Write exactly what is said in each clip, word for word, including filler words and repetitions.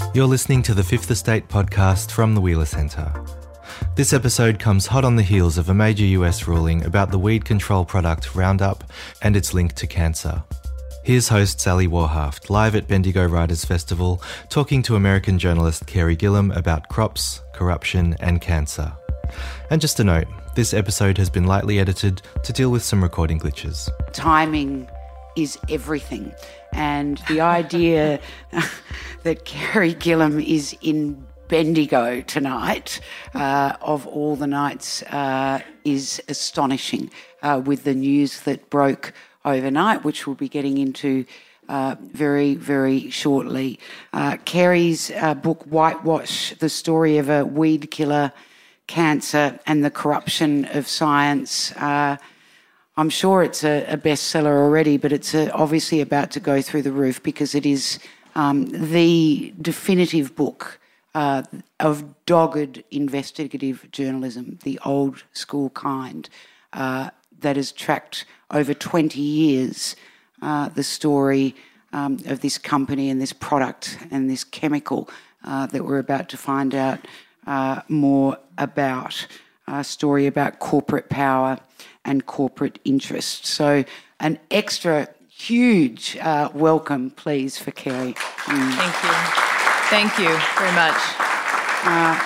You're listening to the Fifth Estate podcast from the Wheeler Centre. This episode comes hot on the heels of a major U S ruling about the weed control product Roundup and its link to cancer. Here's host Sally Warhaft, live at Bendigo Writers Festival, talking to American journalist Carey Gillam about crops, corruption and cancer. And just a note, this episode has been lightly edited to deal with some recording glitches. Timing is everything. And the idea that Carey Gillam is in Bendigo tonight, uh, of all the nights, uh, is astonishing uh, with the news that broke overnight, which we'll be getting into uh, very, very shortly. Uh, Carey's uh, book, Whitewash, the story of a weed killer, cancer and the corruption of science. Uh, I'm sure it's a, a bestseller already, but it's a, obviously about to go through the roof because it is um, the definitive book uh, of dogged investigative journalism, the old school kind, uh, that has tracked over twenty years uh, the story um, of this company and this product and this chemical uh, that we're about to find out uh, more about. A story about corporate power and corporate interest. So an extra huge uh, welcome, please, for Carey. Mm. Thank you. Thank you very much. Uh,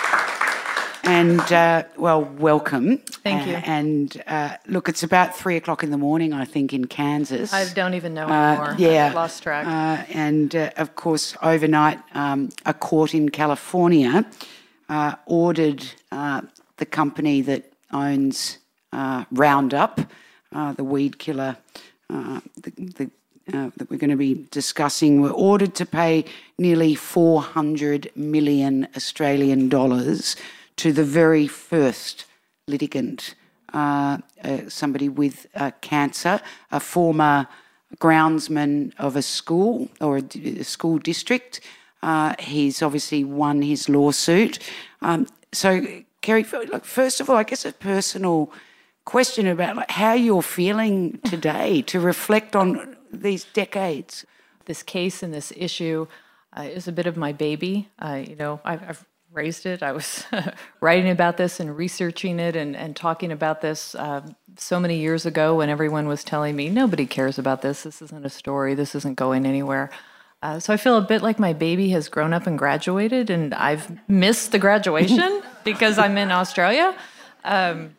and, uh, well, welcome. Thank you. Uh, and, uh, look, it's about three o'clock in the morning, I think, in Kansas. I don't even know anymore. Uh, yeah. I've lost track. Uh, and, uh, of course, overnight, um, a court in California uh, ordered uh, the company that owns uh, Roundup, uh, the weed killer uh, the, the, uh, that we're going to be discussing, were ordered to pay nearly four hundred million Australian dollars to the very first litigant, uh, uh, somebody with uh, cancer, a former groundsman of a school or a, a school district. Uh, he's obviously won his lawsuit. Um, so, Carey, look, first of all, I guess a personal question about like, how you're feeling today to reflect on these decades. This case and this issue uh, is a bit of my baby. Uh, you know, I've, I've raised it. I was writing about this and researching it and, and talking about this uh, so many years ago when everyone was telling me, nobody cares about this. This isn't a story. This isn't going anywhere. Uh, so I feel a bit like my baby has grown up and graduated, and I've missed the graduation because I'm in Australia. Um,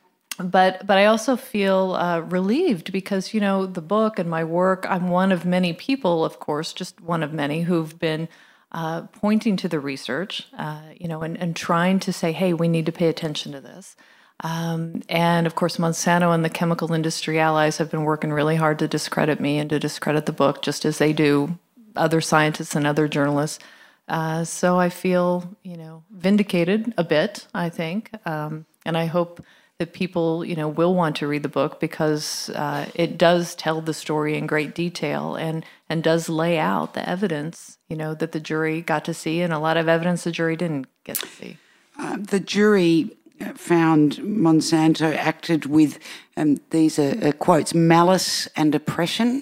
but but I also feel uh, relieved because, you know, the book and my work, I'm one of many people, of course, just one of many who've been uh, pointing to the research, uh, you know, and, and trying to say, hey, we need to pay attention to this. Um, and, of course, Monsanto and the chemical industry allies have been working really hard to discredit me and to discredit the book, just as they do other scientists and other journalists. Uh, so I feel, you know, vindicated a bit, I think. Um, and I hope that people, you know, will want to read the book because uh, it does tell the story in great detail and, and does lay out the evidence, you know, that the jury got to see and a lot of evidence the jury didn't get to see. Uh, the jury found Monsanto acted with, um, these are uh, quotes, malice and oppression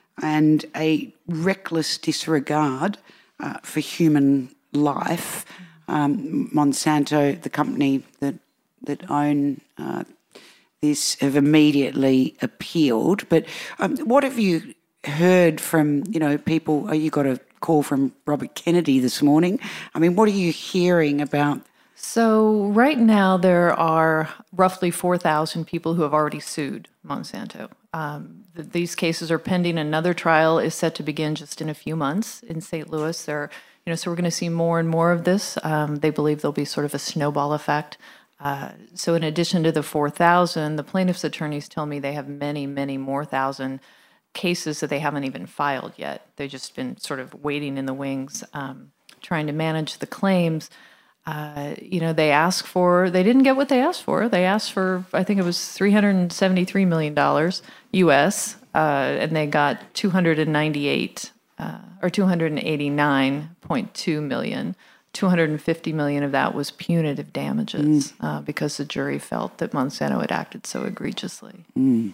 and a reckless disregard uh, for human life. Um, Monsanto, the company that that own uh, this, have immediately appealed. But um, what have you heard from, you know, people? Oh, you got a call from Robert Kennedy this morning. I mean, what are you hearing about? So right now there are roughly four thousand people who have already sued Monsanto. Um, th- these cases are pending. Another trial is set to begin just in a few months in Saint Louis. There, you know, so we're going to see more and more of this. Um, they believe there'll be sort of a snowball effect. Uh, so in addition to the four thousand, the plaintiffs' attorneys tell me they have many, many more thousand cases that they haven't even filed yet. They've just been sort of waiting in the wings, um, trying to manage the claims. Uh, you know, they asked for, they didn't get what they asked for. They asked for, I think it was three hundred seventy-three million dollars U S, uh, and they got two hundred ninety-eight, uh, or two hundred eighty-nine point two million. two hundred fifty million of that was punitive damages mm. uh, because the jury felt that Monsanto had acted so egregiously. Mm.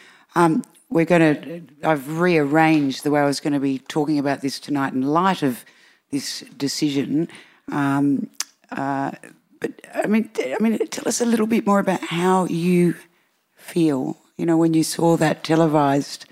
Um, we're going to, I've rearranged the way I was going to be talking about this tonight in light of this decision. Um, uh, but I mean, I mean, tell us a little bit more about how you feel. You know, when you saw that televised.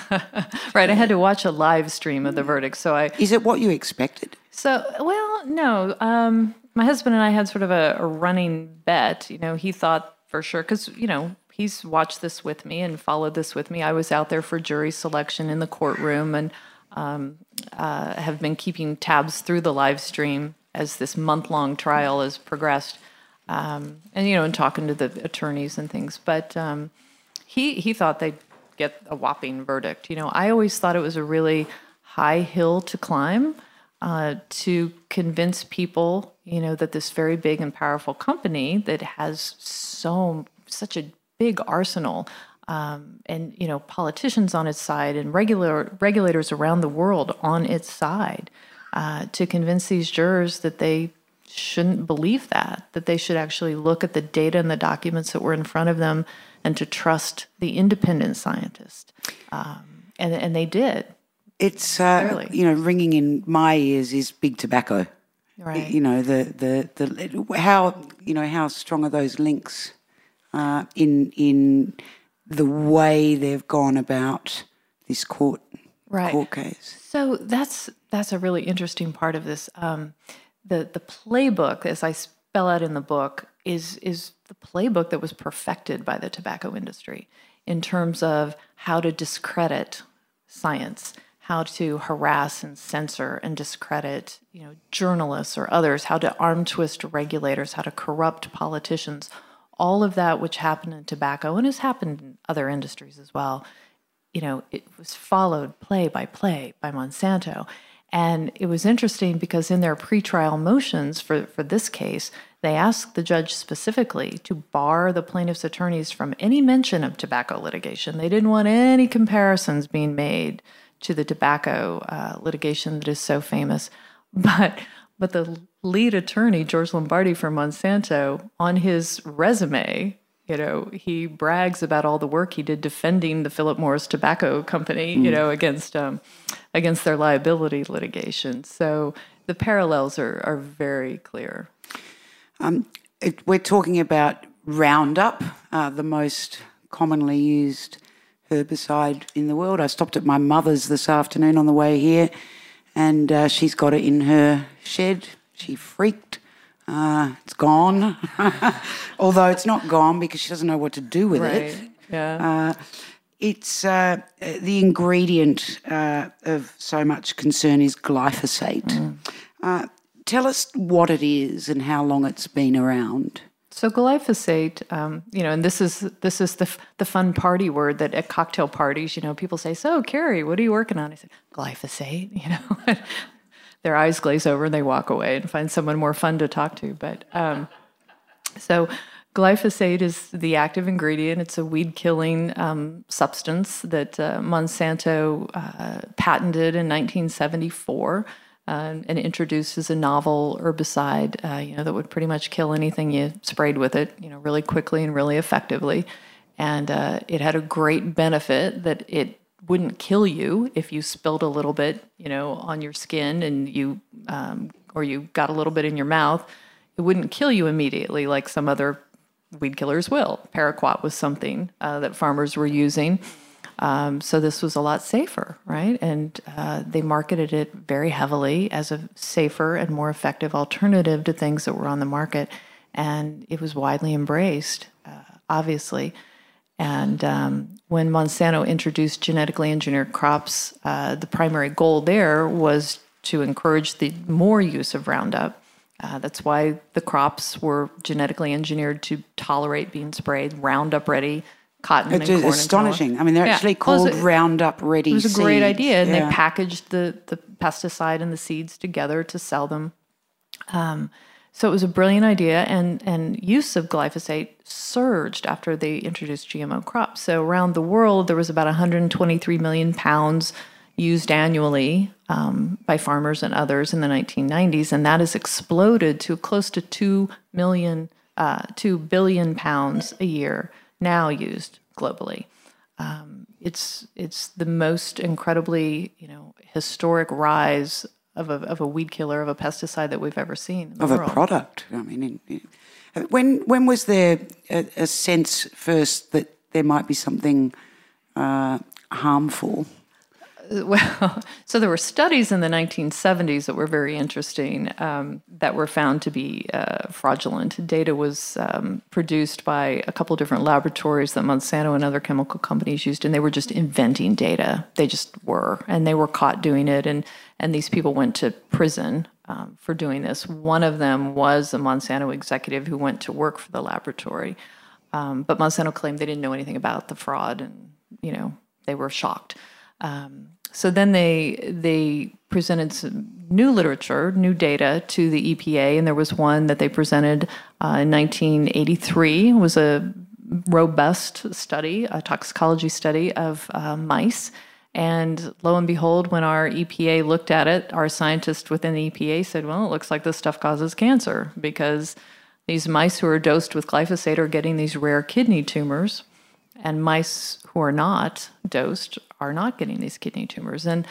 Right, I had to watch a live stream of the verdict, so I. Is it what you expected? So, well, no. Um, my husband and I had sort of a, a running bet. You know, he thought for sure because you know he's watched this with me and followed this with me. I was out there for jury selection in the courtroom and um, uh, have been keeping tabs through the live stream as this month-long trial has progressed, um, and you know, and talking to the attorneys and things. But um, he he thought they'd get a whopping verdict. You know, I always thought it was a really high hill to climb uh, to convince people, you know, that this very big and powerful company that has so such a big arsenal um, and, you know, politicians on its side and regular regulators around the world on its side, uh, to convince these jurors that they shouldn't believe that, that they should actually look at the data and the documents that were in front of them and to trust the independent scientist. Um, and, and they did. It's, uh, you know, ringing in my ears is big tobacco. Right. You know, the, the, the how, you know, how strong are those links uh, in in the way they've gone about this court, right. court case? So that's that's a really interesting part of this. Um, the the playbook, as I spell out in the book, is is the playbook that was perfected by the tobacco industry in terms of how to discredit science, how to harass and censor and discredit, you know, journalists or others, how to arm twist regulators, how to corrupt politicians, all of that which happened in tobacco and has happened in other industries as well. You know, it was followed play by play by Monsanto. And it was interesting because in their pretrial motions for, for this case, they asked the judge specifically to bar the plaintiff's attorneys from any mention of tobacco litigation. They didn't want any comparisons being made to the tobacco uh, litigation that is so famous. But but the lead attorney, George Lombardi for Monsanto, on his resume, you know, he brags about all the work he did defending the Philip Morris Tobacco Company, mm. you know, against um, against their liability litigation. So the parallels are are very clear. Um, it, we're talking about Roundup, uh, the most commonly used herbicide in the world. I stopped at my mother's this afternoon on the way here, and uh, she's got it in her shed. She freaked. Uh, it's gone, although it's not gone because she doesn't know what to do with right. it. Yeah. Uh, it's uh, the ingredient uh, of so much concern is glyphosate. Mm. Uh, tell us what it is and how long it's been around. So glyphosate, um, you know, and this is this is the the fun party word that at cocktail parties, you know, people say, "So, Carrie, what are you working on?" I said, "Glyphosate." You know, their eyes glaze over and they walk away and find someone more fun to talk to. But um, so, glyphosate is the active ingredient. It's a weed-killing um, substance that uh, Monsanto uh, patented in nineteen seventy-four. Uh, and introduced as a novel herbicide, uh, you know, that would pretty much kill anything you sprayed with it, you know, really quickly and really effectively. And uh, it had a great benefit that it wouldn't kill you if you spilled a little bit, you know, on your skin and you, um, or you got a little bit in your mouth. It wouldn't kill you immediately like some other weed killers will. Paraquat was something uh, that farmers were using. Um, so this was a lot safer, right? And uh, they marketed it very heavily as a safer and more effective alternative to things that were on the market. And it was widely embraced, uh, obviously. And um, when Monsanto introduced genetically engineered crops, uh, the primary goal there was to encourage the more use of Roundup. Uh, that's why the crops were genetically engineered to tolerate being sprayed, Roundup ready. Cotton it's and corn astonishing. And I mean, they're yeah. actually called well, it, Roundup Ready It was seeds. a great idea, and yeah. they packaged the, the pesticide and the seeds together to sell them. Um, so it was a brilliant idea, and, and use of glyphosate surged after they introduced G M O crops. So around the world, there was about one hundred twenty-three million pounds used annually um, by farmers and others in the nineteen nineties, and that has exploded to close to two million, uh, two billion pounds a year now used globally. Um, it's it's the most incredibly, you know, historic rise of a of a weed killer, of a pesticide that we've ever seen in the of world. a product. I mean, in, in, when when was there a, a sense first that there might be something uh, harmful? Well, so there were studies in the nineteen seventies that were very interesting um, that were found to be uh, fraudulent. Data was um, produced by a couple different laboratories that Monsanto and other chemical companies used, and they were just inventing data. They just were, and they were caught doing it, and, and these people went to prison um, for doing this. One of them was a Monsanto executive who went to work for the laboratory, um, but Monsanto claimed they didn't know anything about the fraud, and, you know, they were shocked. Um, so then they they presented some new literature, new data to the E P A, and there was one that they presented uh, in nineteen eighty-three. It was a robust study, a toxicology study of uh, mice. And lo and behold, when our E P A looked at it, our scientists within the E P A said, well, it looks like this stuff causes cancer because these mice who are dosed with glyphosate are getting these rare kidney tumors, and mice who are not dosed are not getting these kidney tumors. And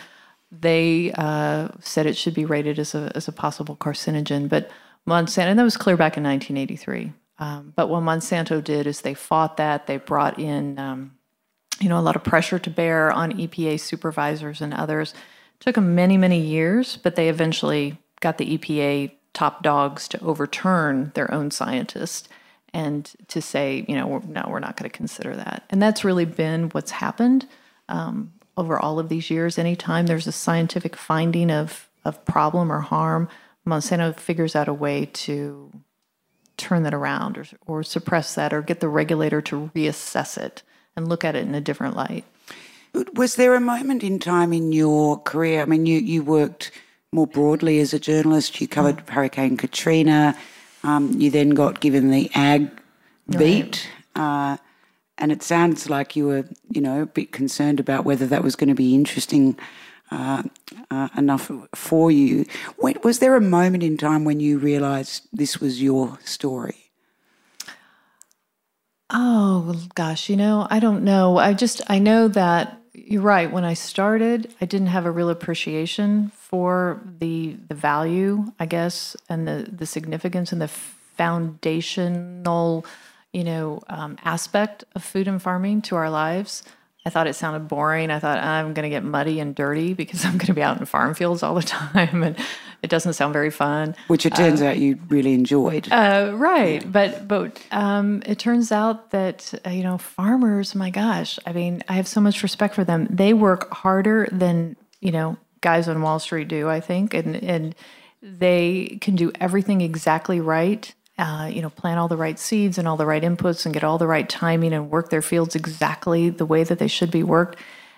they uh, said it should be rated as a as a possible carcinogen. But Monsanto, and that was clear back in nineteen eighty-three. Um, but what Monsanto did is they fought that. They brought in, um, you know, a lot of pressure to bear on E P A supervisors and others. It took them many, many years, but they eventually got the E P A top dogs to overturn their own scientists and to say, you know, we're, no, we're not going to consider that. And that's really been what's happened um, over all of these years. Anytime there's a scientific finding of, of problem or harm, Monsanto figures out a way to turn that around or, or suppress that or get the regulator to reassess it and look at it in a different light. Was there a moment in time in your career, I mean, you, you worked more broadly as a journalist, you covered mm. Hurricane Katrina, Um, you then got given the ag beat, uh, and it sounds like you were, you know, a bit concerned about whether that was going to be interesting uh, uh, enough for you. When, was there a moment in time when you realised this was your story? Oh, gosh, you know, I don't know. I just, I know that you're right. When I started, I didn't have a real appreciation for the the value, I guess, and the, the significance and the foundational, you know, um, aspect of food and farming to our lives. I thought it sounded boring. I thought I'm going to get muddy and dirty because I'm going to be out in farm fields all the time, and it doesn't sound very fun. Which it turns uh, out you really enjoyed. Uh, right, yeah. but but um, it turns out that uh, you know, farmers. My gosh, I mean, I have so much respect for them. They work harder than, you know, guys on Wall Street do, I think, and and they can do everything exactly right. Uh, you know, plant all the right seeds and all the right inputs and get all the right timing and work their fields exactly the way that they should be worked.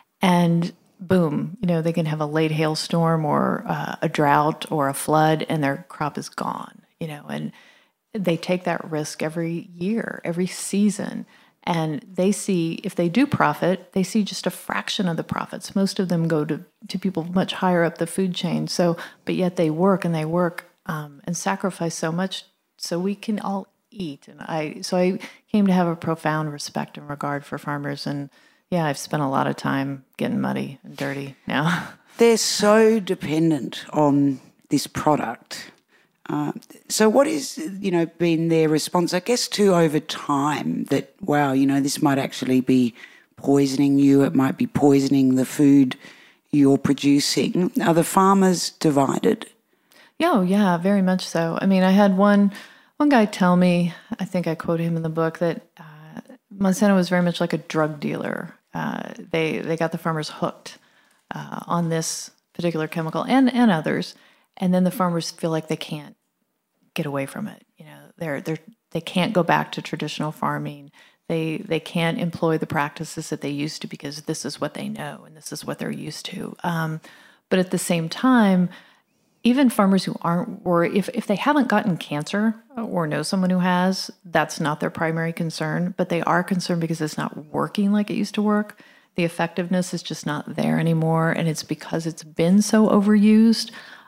And boom, you know, they can have a late hailstorm or uh, a drought or a flood and their crop is gone, you know, and they take that risk every year, every season. And they see, if they do profit, they see just a fraction of the profits. Most of them go to, to people much higher up the food chain. So, but yet they work and they work um, and sacrifice so much so we can all eat. And I, so I came to have a profound respect and regard for farmers. And yeah, I've spent a lot of time getting muddy and dirty now. They're so dependent on this product. Uh, so what is, you know, been their response, I guess, to over time that, wow, you know, this might actually be poisoning you, it might be poisoning the food you're producing. Are the farmers divided? Yeah, oh, yeah, very much so. I mean, I had one one guy tell me, I think I quote him in the book, that uh, Monsanto was very much like a drug dealer. Uh, they they got the farmers hooked uh, on this particular chemical and, and others, and then the farmers feel like they can't get away from it. You know, they're they're they can't go back to traditional farming. They they can't employ the practices that they used to because this is what they know and this is what they're used to. Um, but at the same time, even farmers who aren't, or if, if they haven't gotten cancer or know someone who has, that's not their primary concern, but they are concerned because it's not working like it used to work. The effectiveness is just not there anymore, and it's because it's been so overused,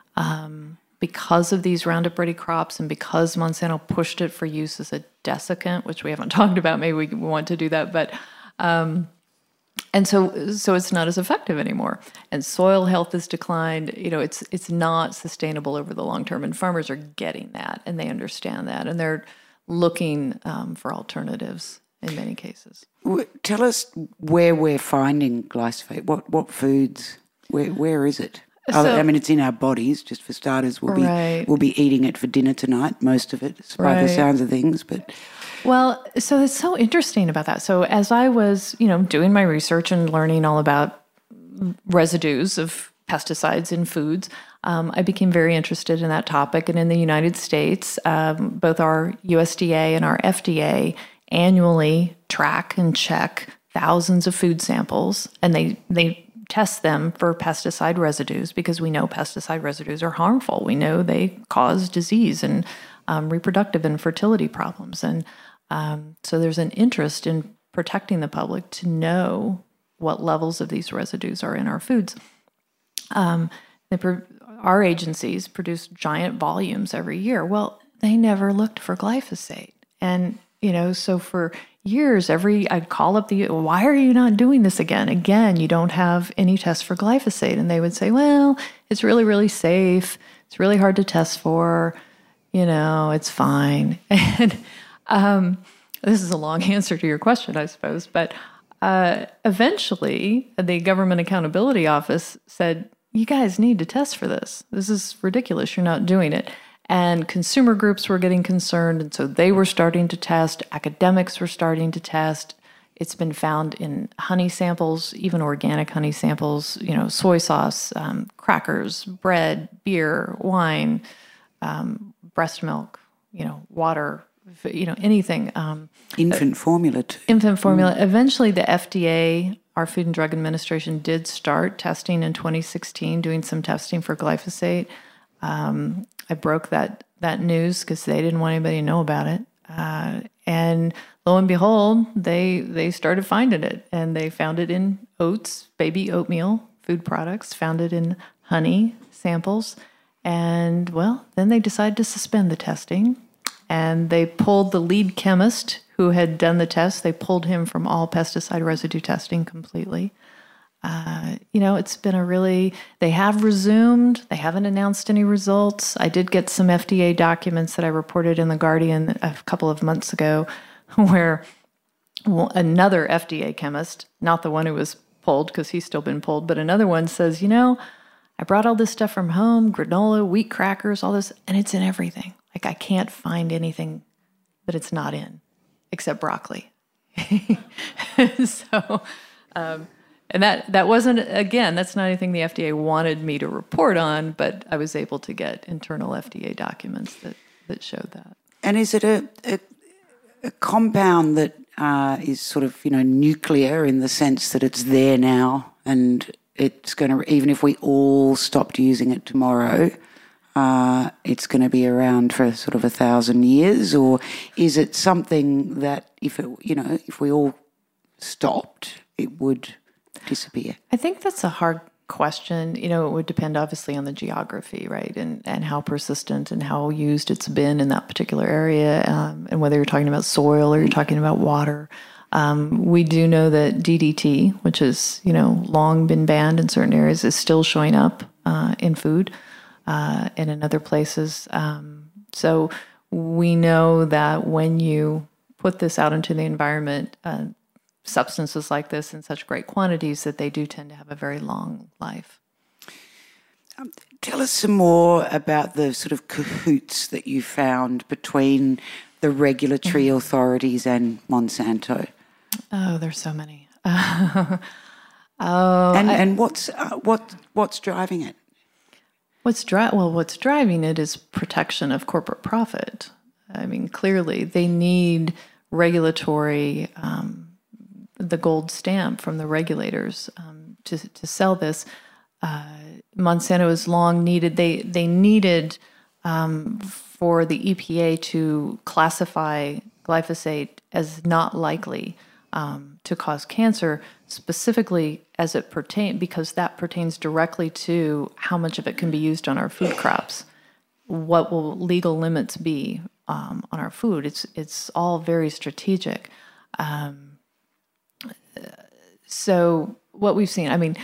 um, because of these Roundup Ready crops and because Monsanto pushed it for use as a desiccant, which we haven't talked about. Maybe we want to do that, but um, And so, so it's not as effective anymore. And soil health has declined. You know, it's it's not sustainable over the long term. And farmers are getting that, and they understand that, and they're looking um, for alternatives in many cases. Tell us where we're finding glyphosate. What what foods? Where where is it? So, I mean, it's in our bodies. Just for starters, we'll be right. we'll be eating it for dinner tonight. Most of it, by right. the sounds of things, but. Well, so it's so interesting about that. So as I was, you know, doing my research and learning all about residues of pesticides in foods, um, I became very interested in that topic. And in the United States, um, both our U S D A and our F D A annually track and check thousands of food samples, and they they test them for pesticide residues because we know pesticide residues are harmful. We know they cause disease and um, reproductive and fertility problems. And Um, so there's an interest in protecting the public to know what levels of these residues are in our foods. Um, they pro- our agencies produce giant volumes every year. Well, they never looked for glyphosate. And, you know, so for years, every I'd call up the, why are you not doing this again? Again, you don't have any tests for glyphosate. And they would say, well, it's really, really safe. It's really hard to test for. You know, it's fine. And Um, this is a long answer to your question, I suppose, but uh, eventually the Government Accountability Office said, you guys need to test for this. This is ridiculous. You're not doing it. And consumer groups were getting concerned, and so they were starting to test. Academics were starting to test. It's been found in honey samples, even organic honey samples, you know, soy sauce, um, crackers, bread, beer, wine, um, breast milk, you know, water, you know, anything. Um, infant uh, formula too. Infant formula. Mm. Eventually the F D A, our Food and Drug Administration, did start testing in twenty sixteen, doing some testing for glyphosate. Um, I broke that, that news because they didn't want anybody to know about it. Uh, and lo and behold, they, they started finding it, and they found it in oats, baby oatmeal, food products, found it in honey samples. And well, then they decided to suspend the testing. And they pulled the lead chemist who had done the test. They pulled him from all pesticide residue testing completely. Uh, you know, it's been a really, they have resumed. They haven't announced any results. I did get some F D A documents that I reported in The Guardian a couple of months ago where another F D A chemist, not the one who was pulled because he's still been pulled, but another one says, you know, I brought all this stuff from home, granola, wheat crackers, all this, and it's in everything. Like, I can't find anything that it's not in, except broccoli. so, um, and that, that wasn't, again, that's not anything the F D A wanted me to report on, but I was able to get internal F D A documents that, that showed that. And is it a, a, a compound that uh, is sort of, you know, nuclear in the sense that it's there now and it's going to, even if we all stopped using it tomorrow, Uh, it's going to be around for sort of a thousand years, or is it something that if it, you know, if we all stopped, it would disappear? I think that's a hard question. You know, it would depend obviously on the geography, right, and and how persistent and how used it's been in that particular area, um, and whether you're talking about soil or you're talking about water. Um, we do know that D D T, which has, you know, long been banned in certain areas, is still showing up uh, in food. Uh, and in other places. Um, so we know that when you put this out into the environment, uh, substances like this in such great quantities, that they do tend to have a very long life. Um, tell us some more about the sort of cahoots that you found between the regulatory mm-hmm. authorities and Monsanto. Oh, there's so many. Uh, oh, and I, and what's uh, what what's driving it? What's dri- well, what's driving it is protection of corporate profit. I mean, clearly they need regulatory, um, the gold stamp from the regulators um, to to sell this. Uh, Monsanto has long needed, they, they needed um, for the E P A to classify glyphosate as not likely um, to cause cancer, specifically as it pertains, because that pertains directly to how much of it can be used on our food crops. What will legal limits be um, on our food? It's it's all very strategic. Um, so what we've seen, I mean,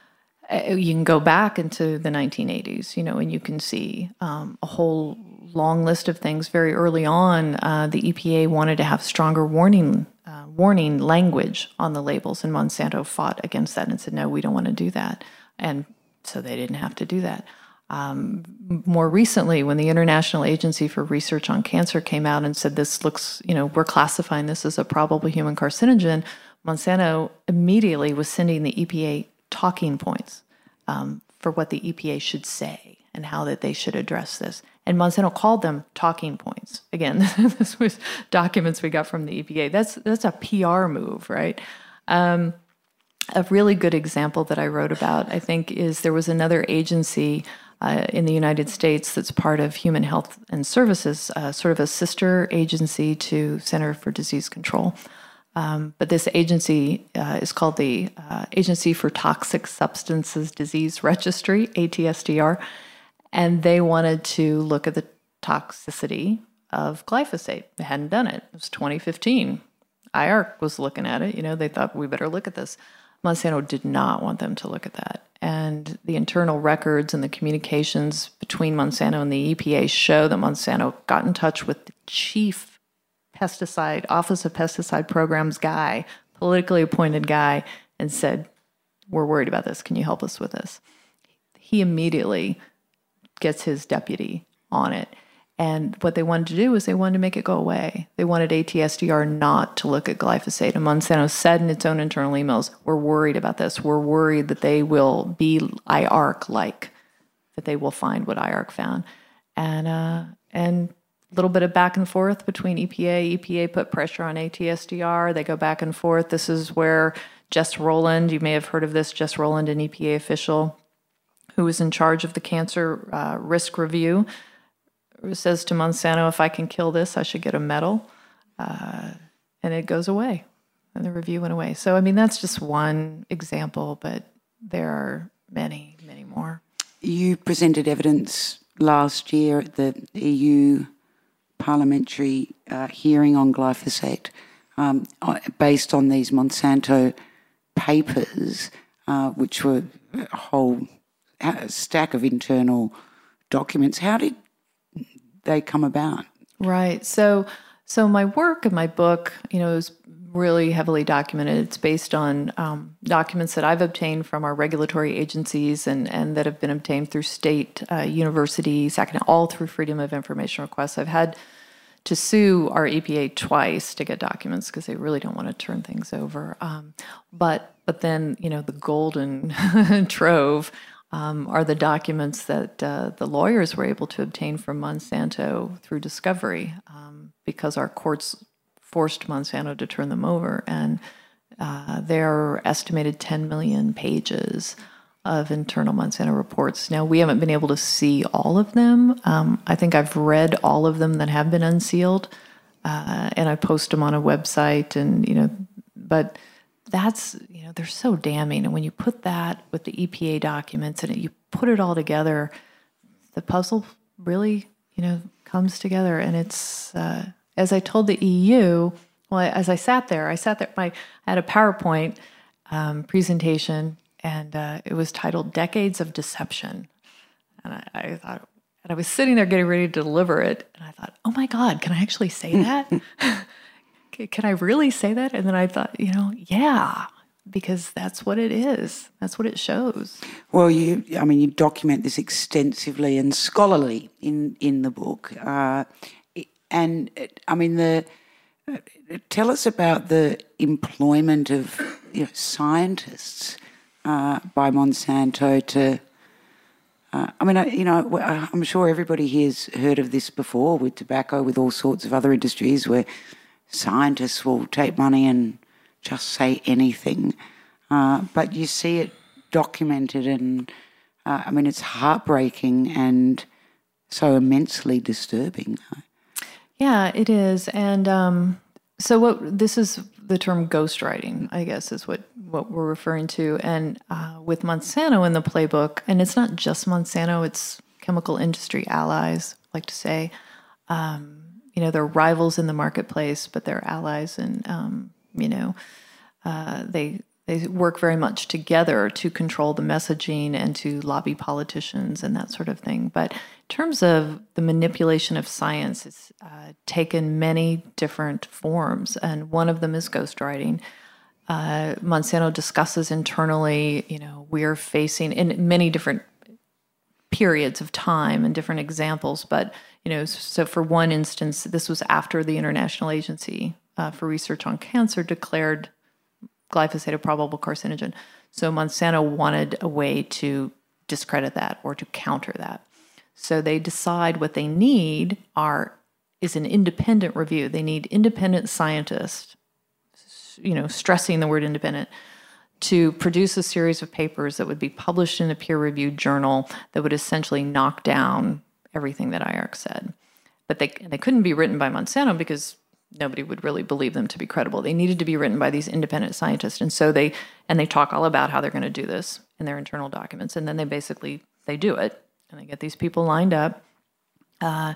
you can go back into the nineteen eighties, you know, and you can see um, a whole long list of things. Very early on, uh, the E P A wanted to have stronger warning uh, warning language on the labels, and Monsanto fought against that and said, no, we don't want to do that. And so they didn't have to do that. Um, more recently, when the International Agency for Research on Cancer came out and said, this looks, you know, we're classifying this as a probable human carcinogen, Monsanto immediately was sending the E P A talking points um, for what the E P A should say and how that they should address this. And Monsanto called them talking points. Again, this was documents we got from the E P A. That's that's a P R move, right? Um, a really good example that I wrote about, I think, is there was another agency uh, in the United States that's part of Human Health and Services, uh, sort of a sister agency to Center for Disease Control. Um, but this agency uh, is called the uh, Agency for Toxic Substances Disease Registry, A T S D R, and they wanted to look at the toxicity of glyphosate. They hadn't done it. It was twenty fifteen. I A R C was looking at it. You know, they thought, we better look at this. Monsanto did not want them to look at that. And the internal records and the communications between Monsanto and the E P A show that Monsanto got in touch with the chief pesticide, Office of Pesticide Programs guy, politically appointed guy, and said, we're worried about this. Can you help us with this? He immediately gets his deputy on it. And what they wanted to do was they wanted to make it go away. They wanted A T S D R not to look at glyphosate. And Monsanto said in its own internal emails, we're worried about this. We're worried that they will be I A R C-like, that they will find what I A R C found. And, uh, and, a little bit of back and forth between E P A. E P A put pressure on A T S D R. They go back and forth. This is where Jess Rowland, you may have heard of this, Jess Rowland, an E P A official who was in charge of the cancer uh, risk review, says to Monsanto, if I can kill this, I should get a medal. Uh, and it goes away. And the review went away. So, I mean, that's just one example, but there are many, many more. You presented evidence last year at the E U parliamentary uh, hearing on glyphosate um, based on these Monsanto papers, uh, which were a whole stack of internal documents. How did they come about? Right. So, so my work and my book, you know, is really heavily documented. It's based on um, documents that I've obtained from our regulatory agencies and, and that have been obtained through state uh, universities, all through Freedom of Information requests. I've had to sue our E P A twice to get documents because they really don't want to turn things over. Um, but but then, you know, the golden trove um, are the documents that uh, the lawyers were able to obtain from Monsanto through discovery um, because our courts forced Monsanto to turn them over. And uh, there are estimated ten million pages of internal Monsanto reports. Now, we haven't been able to see all of them. Um, I think I've read all of them that have been unsealed, uh, and I post them on a website. And, you know, but that's, you know, they're so damning. And when you put that with the E P A documents and you put it all together, the puzzle really, you know, comes together. And it's, uh, as I told the E U, well, as I sat there, I sat there, my, I had a PowerPoint um, presentation, and uh, it was titled Decades of Deception. And I, I thought, and I was sitting there getting ready to deliver it, and I thought, oh my God, can I actually say that? Can I really say that? And then I thought, you know, yeah, because that's what it is. That's what it shows. Well, you, I mean, you document this extensively and scholarly in, in the book. Uh, and, I mean, the uh, tell us about the employment of you know, scientists uh, by Monsanto to... Uh, I mean, I, you know, I'm sure everybody here's heard of this before with tobacco, with all sorts of other industries where scientists will take money and just say anything. Uh, but you see it documented and, uh, I mean, it's heartbreaking and so immensely disturbing. Yeah, it is. And um, so what this is the term ghostwriting, I guess, is what, what we're referring to. And uh, with Monsanto in the playbook, and it's not just Monsanto, it's chemical industry allies, I like to say. Um, you know, they're rivals in the marketplace, but they're allies, and, um, you know, uh, they they work very much together to control the messaging and to lobby politicians and that sort of thing. But in terms of the manipulation of science, it's uh, taken many different forms, and one of them is ghostwriting. Uh, Monsanto discusses internally, you know, we are facing in many different periods of time and different examples. But, you know, so for one instance, this was after the International Agency uh, for Research on Cancer declared glyphosate a probable carcinogen. So Monsanto wanted a way to discredit that or to counter that. So they decide what they need are is an independent review. They need independent scientists, you know, stressing the word independent, to produce a series of papers that would be published in a peer-reviewed journal that would essentially knock down everything that I A R C said. But they they couldn't be written by Monsanto because nobody would really believe them to be credible. They needed to be written by these independent scientists. And so they, and they talk all about how they're going to do this in their internal documents. And then they basically, they do it. And they get these people lined up. Uh,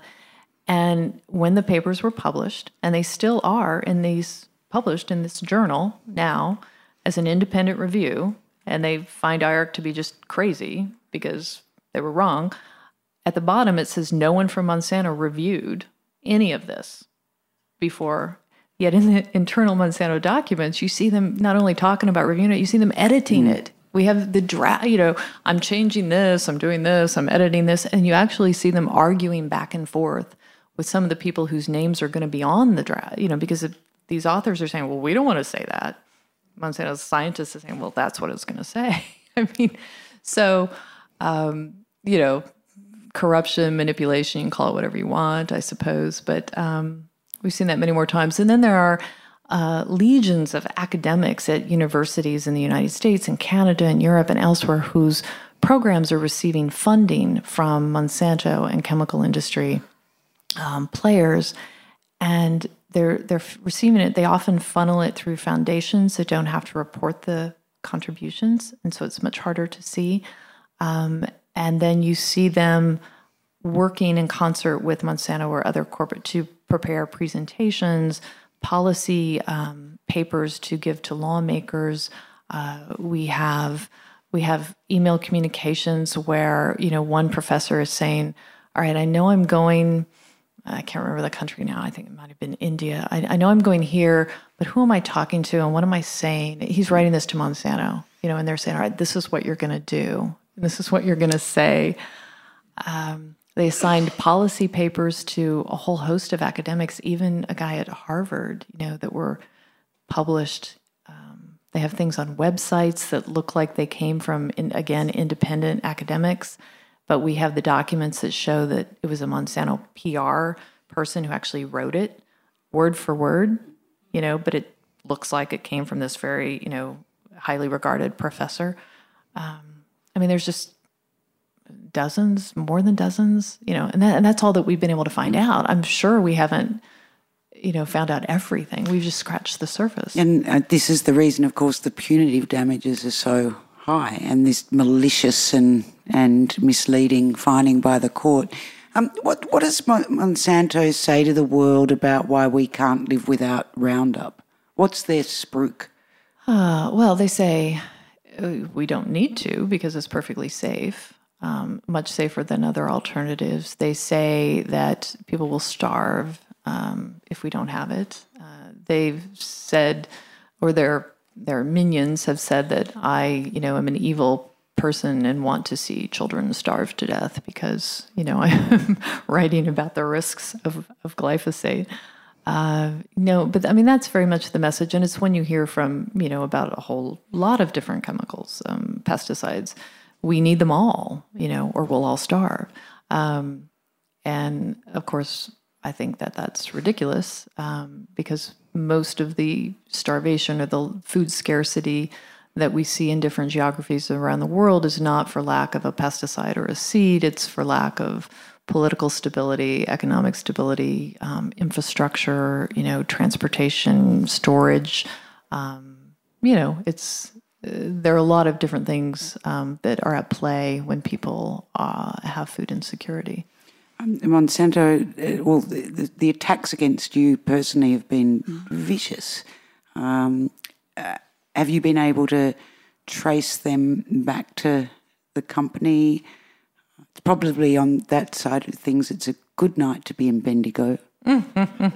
and when the papers were published, and they still are in these, published in this journal now as an independent review, and they find I A R C to be just crazy because they were wrong, at the bottom it says no one from Monsanto reviewed any of this before. Yet in the internal Monsanto documents, you see them not only talking about reviewing it, you see them editing mm. it. We have the draft, you know, I'm changing this, I'm doing this, I'm editing this, and you actually see them arguing back and forth with some of the people whose names are going to be on the draft, you know, because if these authors are saying, well, we don't want to say that. Monsanto's scientists are saying, well, that's what it's going to say. I mean, so, um, you know, corruption, manipulation, you can call it whatever you want, I suppose, but um, we've seen that many more times. And then there are uh, legions of academics at universities in the United States and Canada and Europe and elsewhere whose programs are receiving funding from Monsanto and chemical industry um, players. And they're they're receiving it. They often funnel it through foundations that don't have to report the contributions. And so it's much harder to see. Um, and then you see them working in concert with Monsanto or other corporate to prepare presentations, policy um, papers to give to lawmakers. Uh, we have we have email communications where, you know, one professor is saying, all right, I know I'm going, I can't remember the country now, I think it might have been India. I, I know I'm going here, but who am I talking to and what am I saying? He's writing this to Monsanto, you know, and they're saying, all right, this is what you're going to do. This is what you're going to say. Um, They assigned policy papers to a whole host of academics, even a guy at Harvard, you know, that were published. Um, they have things on websites that look like they came from, in, again, independent academics, but we have the documents that show that it was a Monsanto P R person who actually wrote it, word for word, you know, but it looks like it came from this very, you know, highly regarded professor. Um, I mean, there's just dozens, more than dozens, you know, and, that, and that's all that we've been able to find out. I'm sure we haven't, you know, found out everything. We've just scratched the surface. And uh, this is the reason, of course, the punitive damages are so high and this malicious and, and misleading finding by the court. Um, what, what does Monsanto say to the world about why we can't live without Roundup? What's their spruik? Uh, well, they say uh, we don't need to because it's perfectly safe. Um, much safer than other alternatives. They say that people will starve um, if we don't have it. Uh, they've said, or their their minions have said that I, you know, am an evil person and want to see children starve to death because, you know, I'm writing about the risks of, of glyphosate. Uh, no, but I mean, that's very much the message. And it's when you hear from, you know, about a whole lot of different chemicals, um, pesticides. We need them all, you know, or we'll all starve. Um, and of course, I think that that's ridiculous um, because most of the starvation or the food scarcity that we see in different geographies around the world is not for lack of a pesticide or a seed. It's for lack of political stability, economic stability, um, infrastructure, you know, transportation, storage. Um, you know, it's there are a lot of different things um, that are at play when people uh, have food insecurity. Um, Monsanto, uh, well, the, the attacks against you personally have been vicious. Um, uh, have you been able to trace them back to the company? It's probably on that side of things, it's a good night to be in Bendigo. I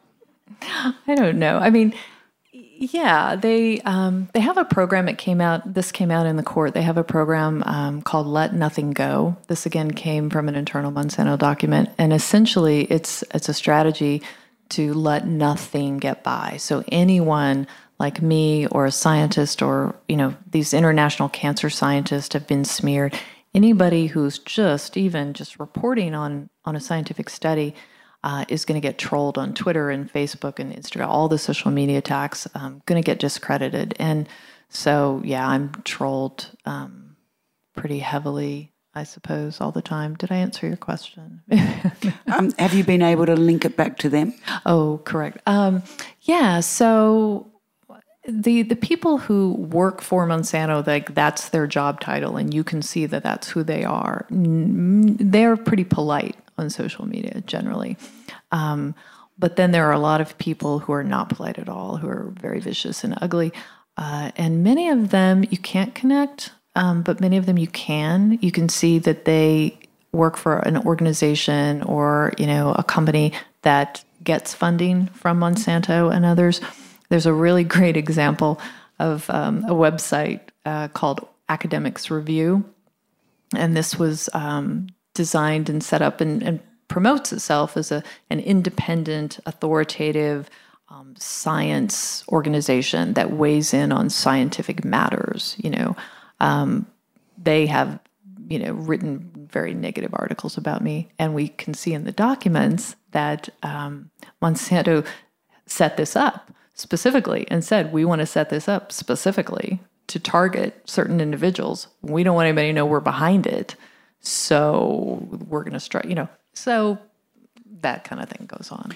don't know. I mean, yeah, they um, they have a program. It came out. This came out in the court. They have a program um, called Let Nothing Go. This again came from an internal Monsanto document, and essentially, it's it's a strategy to let nothing get by. So anyone like me or a scientist or you know these international cancer scientists have been smeared. Anybody who's just even just reporting on on a scientific study. Uh, is going to get trolled on Twitter and Facebook and Instagram, all the social media attacks, um, going to get discredited. And so, yeah, I'm trolled um, pretty heavily, I suppose, all the time. Did I answer your question? um, have you been able to link it back to them? Oh, correct. Um, yeah, so the the people who work for Monsanto, like that's their job title, and you can see that that's who they are. They're pretty polite on social media generally. Um, but then there are a lot of people who are not polite at all, who are very vicious and ugly. Uh, and many of them you can't connect, um, but many of them you can. You can see that they work for an organization or, you know, a company that gets funding from Monsanto and others. There's a really great example of um, a website uh, called Academics Review. And this was um, designed and set up and, and promotes itself as a an independent, authoritative um, science organization that weighs in on scientific matters. You know, um, they have you know written very negative articles about me, and we can see in the documents that um, Monsanto set this up specifically and said, we want to set this up specifically to target certain individuals. We don't want anybody to know we're behind it. So we're going to strike, you know, so that kind of thing goes on.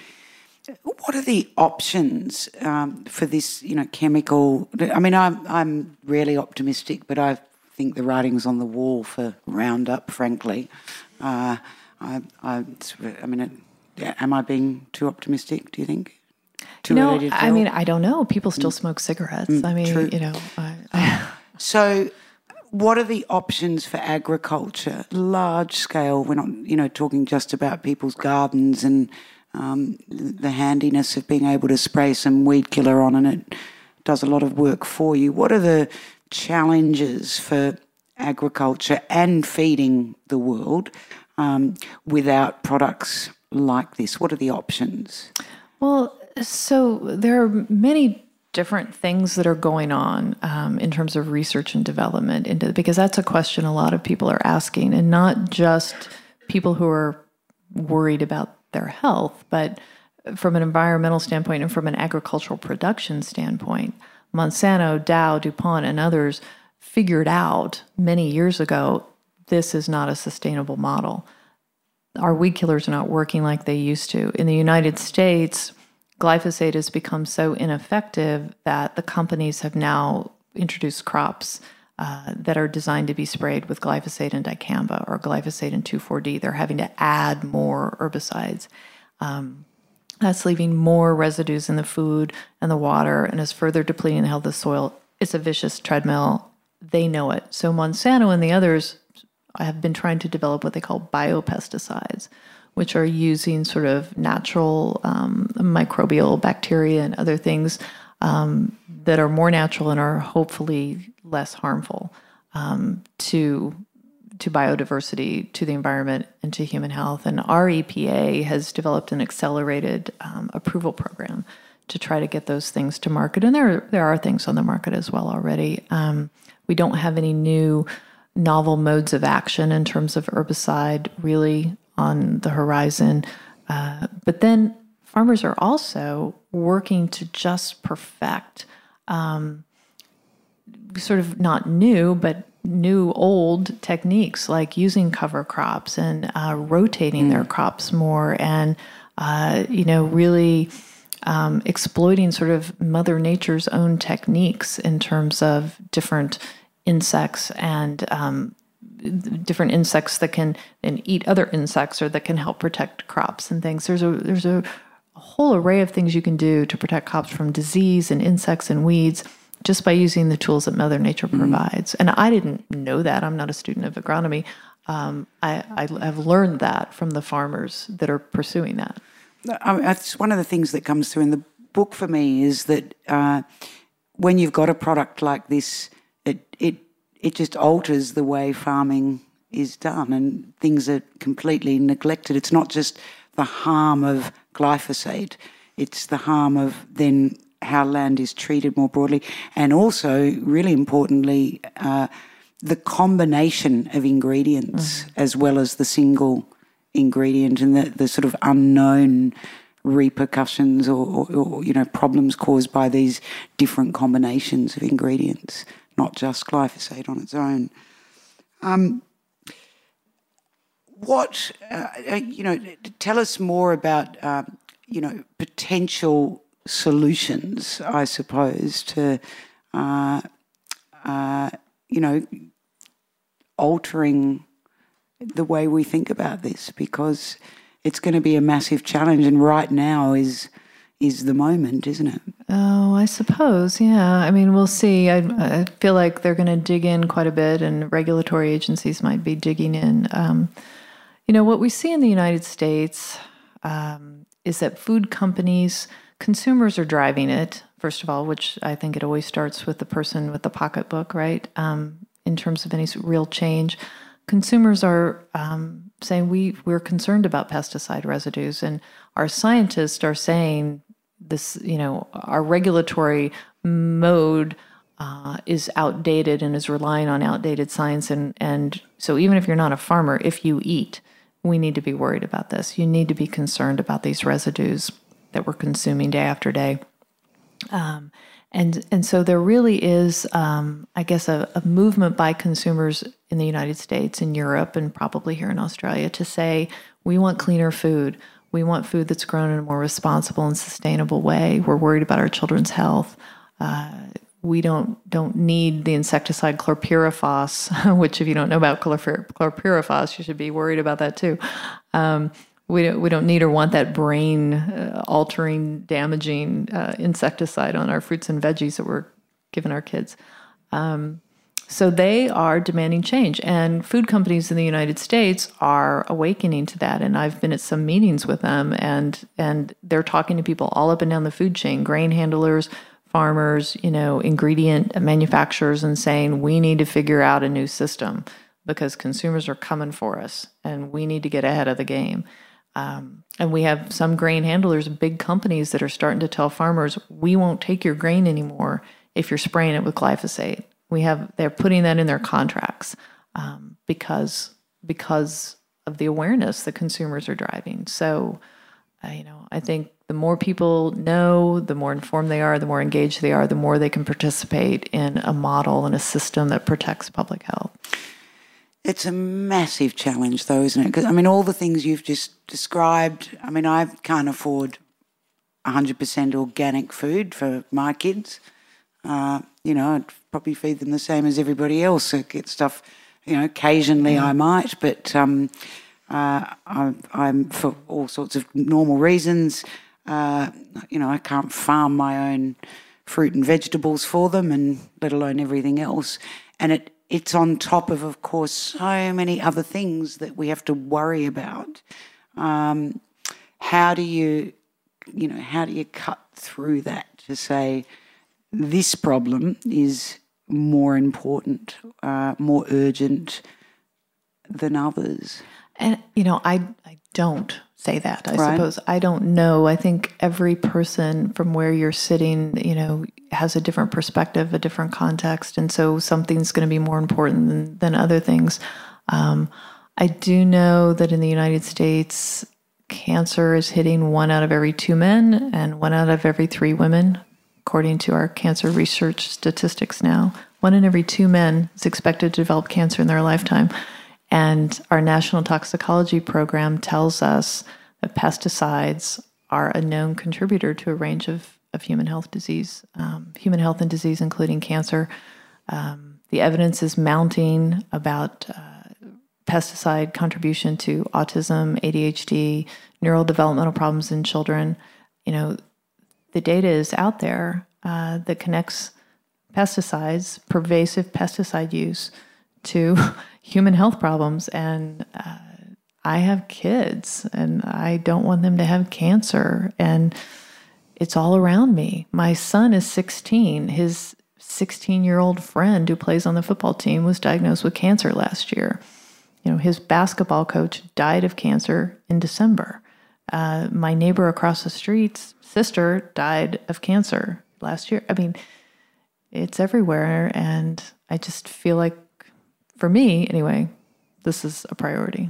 What are the options um, for this, you know, chemical? I mean, I'm, I'm really optimistic, but I think the writing's on the wall for Roundup, frankly. Uh, I, I, I mean, am I being too optimistic, do you think? Too no, early to tell? I mean, I don't know. People still mm. smoke cigarettes. Mm, I mean, true. you know. I, I, so what are the options for agriculture, large scale? We're not, you know, talking just about people's gardens and um, the handiness of being able to spray some weed killer on and it does a lot of work for you. What are the challenges for agriculture and feeding the world um, without products like this? What are the options? Well, so there are many different things that are going on um, in terms of research and development into because that's a question a lot of people are asking, and not just people who are worried about their health, but from an environmental standpoint and from an agricultural production standpoint. Monsanto, Dow, DuPont, and others figured out many years ago this is not a sustainable model. Our weed killers are not working like they used to. In the United States, glyphosate has become so ineffective that the companies have now introduced crops uh, that are designed to be sprayed with glyphosate and dicamba or glyphosate and two four D. They're having to add more herbicides. Um, that's leaving more residues in the food and the water and is further depleting the health of the soil. It's a vicious treadmill. They know it. So Monsanto and the others have been trying to develop what they call biopesticides, which are using sort of natural um, microbial bacteria and other things um, that are more natural and are hopefully less harmful um, to to biodiversity, to the environment, and to human health. And our E P A has developed an accelerated um, approval program to try to get those things to market. And there, there are things on the market as well already. Um, we don't have any new novel modes of action in terms of herbicide really on the horizon. Uh, but then farmers are also working to just perfect um, sort of not new, but new old techniques like using cover crops and uh, rotating mm. their crops more and, uh, you know, really um, exploiting sort of Mother Nature's own techniques in terms of different insects and um, different insects that can and eat other insects or that can help protect crops and things. There's a there's a, a whole array of things you can do to protect crops from disease and insects and weeds just by using the tools that Mother Nature provides. And I didn't know that. I'm not a student of agronomy. Um, I, I have learned that from the farmers that are pursuing that. I mean, that's one of the things that comes through in the book for me is that uh, when you've got a product like this, it it it just alters the way farming is done, and things are completely neglected. It's not just the harm of glyphosate, it's the harm of then how land is treated more broadly, and also, really importantly, uh, the combination of ingredients mm. as well as the single ingredient, and the, the sort of unknown repercussions or, or, or, you know, problems caused by these different combinations of ingredients, not just glyphosate on its own. Um, what, uh, you know, tell us more about, uh, you know, potential solutions, I suppose, to, uh, uh, you know, altering the way we think about this, because it's going to be a massive challenge, and right now is is the moment, isn't it? Oh, I suppose, yeah. I mean, we'll see. I, I feel like they're going to dig in quite a bit, and regulatory agencies might be digging in. Um, you know, what we see in the United States um, is that food companies, consumers are driving it, first of all, which I think it always starts with the person with the pocketbook, right? Um, in terms of any real change. Consumers are um, saying we, we're concerned about pesticide residues, and our scientists are saying this, you know, our regulatory mode uh, is outdated and is relying on outdated science. And, and so even if you're not a farmer, if you eat, we need to be worried about this. You need to be concerned about these residues that we're consuming day after day. Um, And and so there really is, um, I guess, a, a movement by consumers in the United States, in Europe, and probably here in Australia to say, we want cleaner food. We want food that's grown in a more responsible and sustainable way. We're worried about our children's health. Uh, we don't don't need the insecticide chlorpyrifos, which if you don't know about chlorpyr- chlorpyrifos, you should be worried about that too. Um, We don't, we don't need or want that brain-altering, uh, damaging uh, insecticide on our fruits and veggies that we're giving our kids. Um, so they are demanding change. And food companies in the United States are awakening to that. And I've been at some meetings with them, and and they're talking to people all up and down the food chain, grain handlers, farmers, you know, ingredient manufacturers, and saying, we need to figure out a new system because consumers are coming for us, and we need to get ahead of the game. Um, and we have some grain handlers, big companies that are starting to tell farmers, we won't take your grain anymore if you're spraying it with glyphosate. We have, they're putting that in their contracts um, because because of the awareness that consumers are driving. So, uh, you know, I think the more people know, the more informed they are, the more engaged they are, the more they can participate in a model and a system that protects public health. It's a massive challenge, though, isn't it? Because, I mean, all the things you've just described, I mean, I can't afford one hundred percent organic food for my kids. Uh, you know, I'd probably feed them the same as everybody else. I get stuff, you know, occasionally yeah. I might, but um, uh, I, I'm, for all sorts of normal reasons, uh, you know, I can't farm my own fruit and vegetables for them, and let alone everything else. And it It's on top of, of course, so many other things that we have to worry about. Um, how do you, you know, how do you cut through that to say this problem is more important, uh, more urgent than others? And, you know, I, I don't say that, I right. suppose. I don't know. I think every person from where you're sitting, you know, has a different perspective, a different context. And so something's going to be more important than, than other things. Um, I do know that in the United States, cancer is hitting one out of every two men and one out of every three women, according to our cancer research statistics now. One in every two men is expected to develop cancer in their lifetime. And our National Toxicology Program tells us that pesticides are a known contributor to a range of, of human health disease, um, human health and disease, including cancer. Um, the evidence is mounting about uh, pesticide contribution to autism, A D H D, neurodevelopmental problems in children. You know, the data is out there uh, that connects pesticides, pervasive pesticide use, to human health problems. And uh, I have kids, and I don't want them to have cancer. And it's all around me. My son is sixteen. His sixteen-year-old friend who plays on the football team was diagnosed with cancer last year. You know, his basketball coach died of cancer in December. Uh, my neighbor across the street's sister died of cancer last year. I mean, it's everywhere, and I just feel like, for me anyway, this is a priority.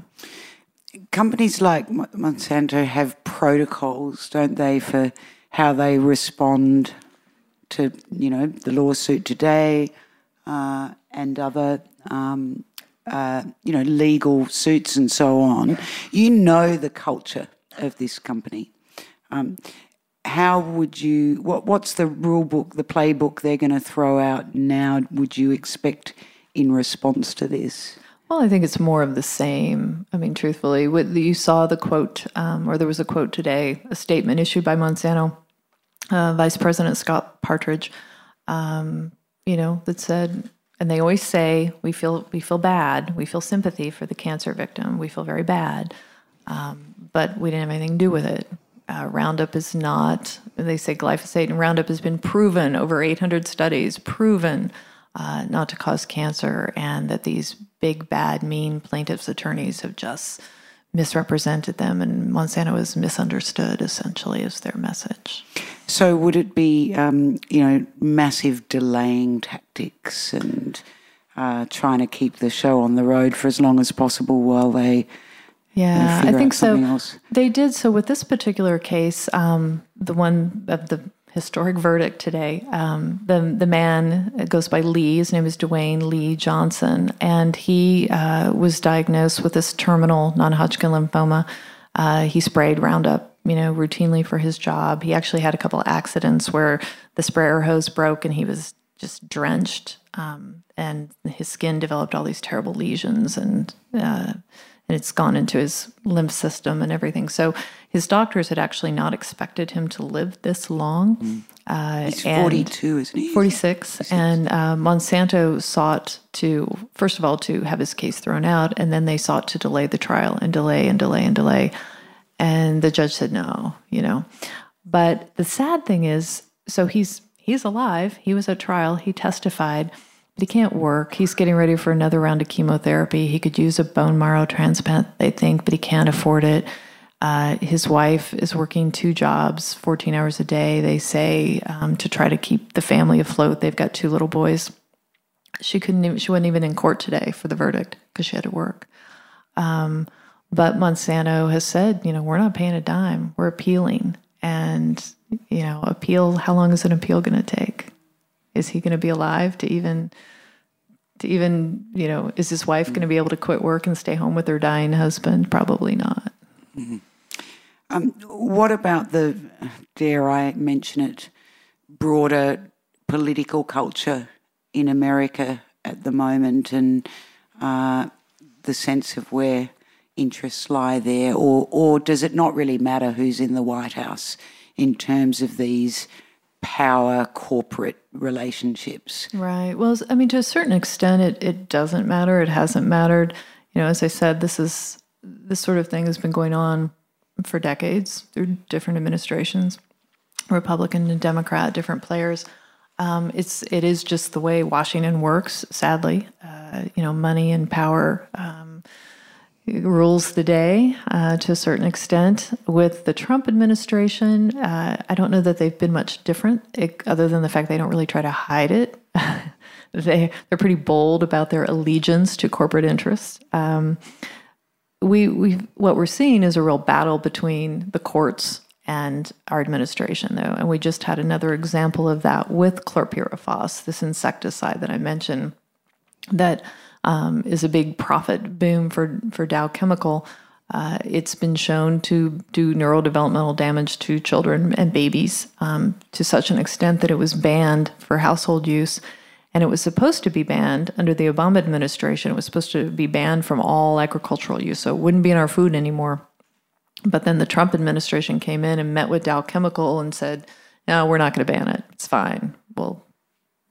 Companies like Monsanto have protocols, don't they, for how they respond to, you know, the lawsuit today uh, and other, um, uh, you know, legal suits and so on. You know the culture of this company. Um, how would you, what, what's the rule book, the playbook they're going to throw out now, would you expect in response to this? Well, I think it's more of the same. I mean, truthfully, with, you saw the quote, um, or there was a quote today, a statement issued by Monsanto, uh, Vice President Scott Partridge, um, you know, that said, and they always say, we feel we feel bad, we feel sympathy for the cancer victim, we feel very bad, um, but we didn't have anything to do with it. Uh, Roundup is not, they say glyphosate and Roundup has been proven, over eight hundred studies, proven uh, not to cause cancer, and that these big, bad, mean plaintiffs' attorneys have just misrepresented them, and Monsanto is misunderstood, essentially, is their message. So would it be, um, you know, massive delaying tactics and uh, trying to keep the show on the road for as long as possible while they Yeah, you know, I think so. Else? They did. So with this particular case, um, the one of the historic verdict today, um, the the man goes by Lee. His name is Dwayne Lee Johnson, and he uh, was diagnosed with this terminal non-Hodgkin lymphoma. Uh, he sprayed Roundup, you know, routinely for his job. He actually had a couple of accidents where the sprayer hose broke and he was just drenched, um, and his skin developed all these terrible lesions, and uh, and it's gone into his lymph system and everything. So his doctors had actually not expected him to live this long. Mm. Uh, He's forty-two, isn't he? forty-six. forty-six. And uh, Monsanto sought to, first of all, to have his case thrown out, and then they sought to delay the trial and delay and delay and delay. And the judge said no, you know. But the sad thing is, so he's he's alive. He was at trial. He testified. But he can't work. He's getting ready for another round of chemotherapy. He could use a bone marrow transplant, they think, but he can't afford it. Uh, his wife is working two jobs, fourteen hours a day, they say, um, to try to keep the family afloat. They've got two little boys. She couldn't even, she wasn't even in court today for the verdict because she had to work. Um, but Monsanto has said, you know, we're not paying a dime. We're appealing. And, you know, appeal, how long is an appeal going to take? Is he going to be alive to even, to even, you know, is his wife going to be able to quit work and stay home with her dying husband? Probably not. Mm-hmm. Um, what about the, dare I mention it, broader political culture in America at the moment, and uh, the sense of where interests lie there? Or, or does it not really matter who's in the White House in terms of these power corporate relationships? Right. Well, I mean, to a certain extent, it, it doesn't matter. It hasn't mattered. You know, as I said, this is this sort of thing has been going on for decades through different administrations, Republican and Democrat, different players. Um, it's it is just the way Washington works. Sadly, uh, you know, money and power um, rules the day uh, to a certain extent. With the Trump administration, uh, I don't know that they've been much different, it, other than the fact they don't really try to hide it. they they're pretty bold about their allegiance to corporate interests. Um, we we what we're seeing is a real battle between the courts and our administration, though, and we just had another example of that with chlorpyrifos, this insecticide that I mentioned, that um, is a big profit boom for for Dow Chemical. Uh, it's been shown to do neurodevelopmental damage to children and babies um, to such an extent that it was banned for household use. And it was supposed to be banned under the Obama administration. It was supposed to be banned from all agricultural use, so it wouldn't be in our food anymore. But then the Trump administration came in and met with Dow Chemical and said, no, we're not going to ban it. It's fine. We'll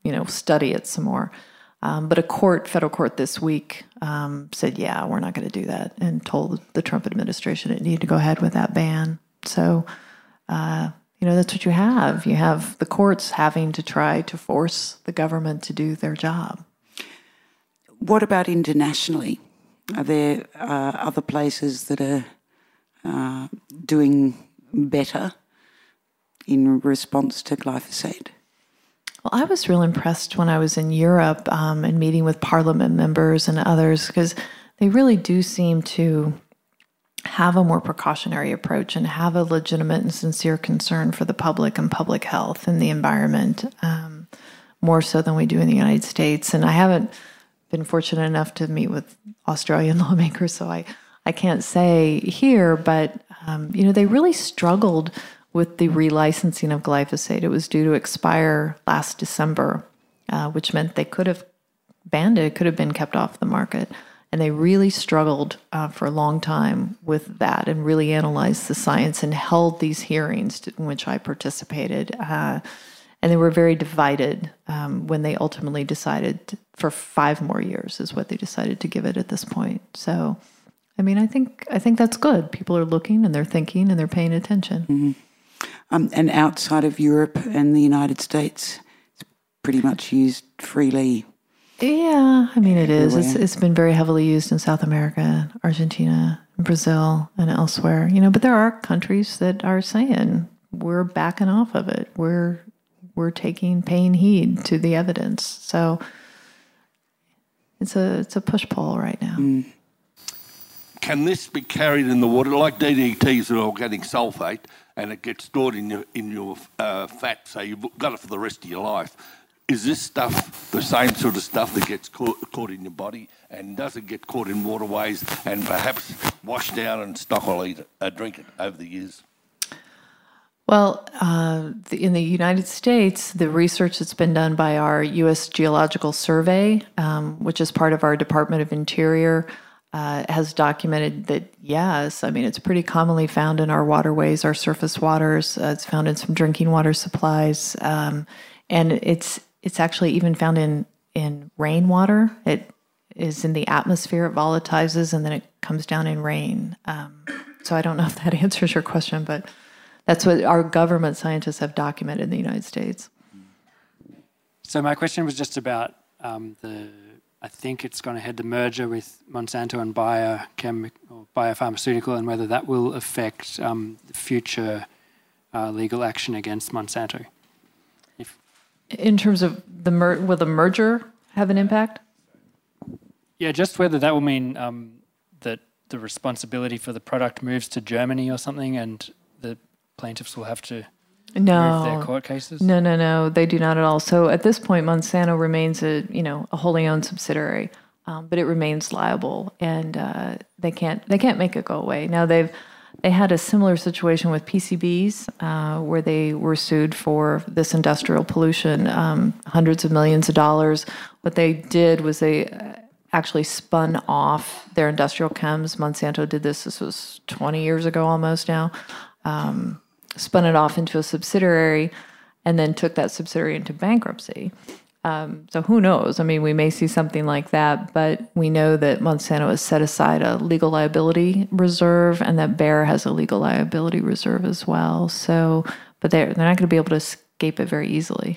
you know, study it some more. Um, but a court, federal court this week um, said, yeah, we're not going to do that, and told the Trump administration it needed to go ahead with that ban. So, uh, you know, that's what you have. You have the courts having to try to force the government to do their job. What about internationally? Are there uh, other places that are uh, doing better in response to glyphosate? Well, I was real impressed when I was in Europe um, and meeting with parliament members and others, because they really do seem to have a more precautionary approach and have a legitimate and sincere concern for the public and public health and the environment, um, more so than we do in the United States. And I haven't been fortunate enough to meet with Australian lawmakers, so I, I can't say here, but um, you know, they really struggled with the relicensing of glyphosate. It was due to expire last December, uh, which meant they could have banned it, it could have been kept off the market. And they really struggled uh, for a long time with that and really analyzed the science and held these hearings in which I participated. Uh, and they were very divided um, when they ultimately decided to, for five more years is what they decided to give it at this point. So, I mean, I think I think that's good. People are looking and they're thinking and they're paying attention. Mm-hmm. Um, and outside of Europe and the United States, it's pretty much used freely. Yeah, I mean, it is. It's, it's been very heavily used in South America, Argentina, Brazil, and elsewhere. You know, but there are countries that are saying we're backing off of it. We're we're taking paying heed to the evidence. So it's a it's a push pull right now. Mm. Can this be carried in the water like D D T is an organic sulfate, and it gets stored in your in your uh, fat, so you've got it for the rest of your life? Is this stuff the same sort of stuff that gets caught, caught in your body, and does it get caught in waterways and perhaps washed down and stockpile eat it, uh, drink it over the years? Well, uh, the, in the United States, the research that's been done by our U S Geological Survey, um, which is part of our Department of Interior, uh, has documented that, yes, I mean, it's pretty commonly found in our waterways, our surface waters. Uh, it's found in some drinking water supplies, um, and it's It's actually even found in, in rainwater. It is in the atmosphere, it volatilizes, and then it comes down in rain. Um, so I don't know if that answers your question, but that's what our government scientists have documented in the United States. So my question was just about um, the, I think it's gone ahead, the merger with Monsanto and Biochem, or Biopharmaceutical, and whether that will affect um, the future uh, legal action against Monsanto. If In terms of the mer- will the merger have an impact? Yeah, just whether that will mean um, that the responsibility for the product moves to Germany or something, and the plaintiffs will have to no. move their court cases. No, no, no, they do not at all. So at this point, Monsanto remains a you know a wholly owned subsidiary, um, but it remains liable, and uh, they can't they can't make it go away. Now they've. They had a similar situation with P C Bs uh, where they were sued for this industrial pollution, um, hundreds of millions of dollars. What they did was they actually spun off their industrial chems. Monsanto did this, this was twenty years ago almost now, um, spun it off into a subsidiary and then took that subsidiary into bankruptcy. Um, so who knows? I mean, we may see something like that, but we know that Monsanto has set aside a legal liability reserve, and that Bayer has a legal liability reserve as well. So, but they're they're not going to be able to escape it very easily.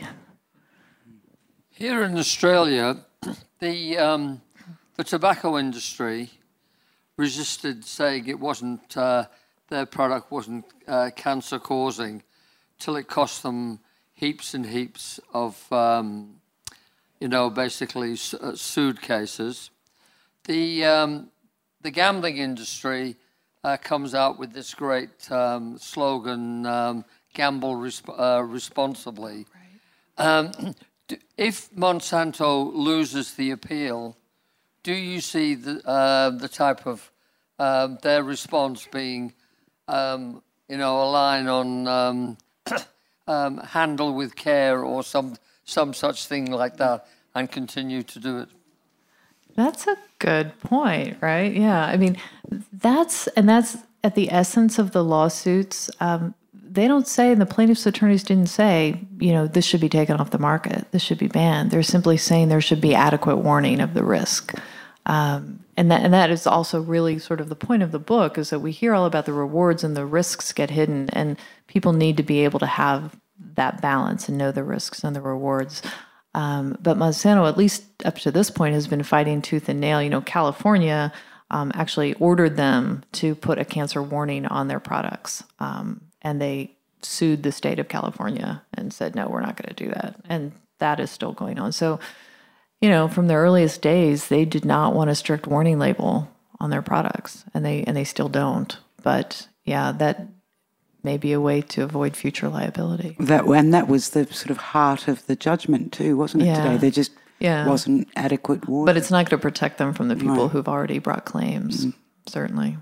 Here in Australia, the um, the tobacco industry resisted saying it wasn't uh, their product wasn't uh, cancer causing, till it cost them heaps and heaps of. Um, you know, basically uh, sued cases. The um, the gambling industry uh, comes out with this great um, slogan, um, gamble resp- uh, responsibly. Right. Um, if Monsanto loses the appeal, do you see the, uh, the type of um, their response being, um, you know, a line on um, um, handle with care or some some such thing like that, and continue to do it? That's a good point, right? Yeah, I mean, that's, and that's at the essence of the lawsuits. Um, they don't say, the plaintiff's attorneys didn't say, you know, this should be taken off the market, this should be banned. They're simply saying there should be adequate warning of the risk. Um, and that and that is also really sort of the point of the book, is that we hear all about the rewards and the risks get hidden, and people need to be able to have that balance and know the risks and the rewards. Um, but Monsanto, at least up to this point, has been fighting tooth and nail. You know, California um, actually ordered them to put a cancer warning on their products, um, and they sued the state of California and said, no, we're not going to do that. And that is still going on. So, you know, from the earliest days, they did not want a strict warning label on their products, and they and they still don't. But yeah, that may be a way to avoid future liability. That and that was the sort of heart of the judgment too, wasn't it? Yeah. Today, there just Yeah. wasn't adequate warning. But it's not going to protect them from the people No. who've already brought claims, certainly.